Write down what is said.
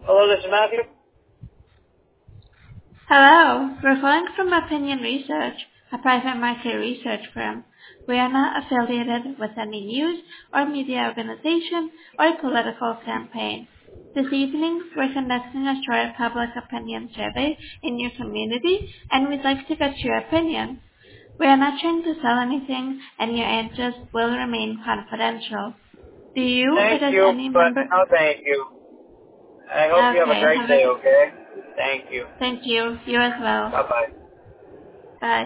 Hello, this is Matthew. Hello, we're calling from Opinion Research, a private market research firm. We are not affiliated with any news or media organization or political campaign. This evening, we're conducting a short public opinion survey in your community, and we'd like to get your opinion. We are not trying to sell anything, and your answers will remain confidential. Do you or Thank does you, any but member... no thank you. I hope you have a Okay, great day, okay? Thank you. thank you. You as well. Bye-bye. Bye.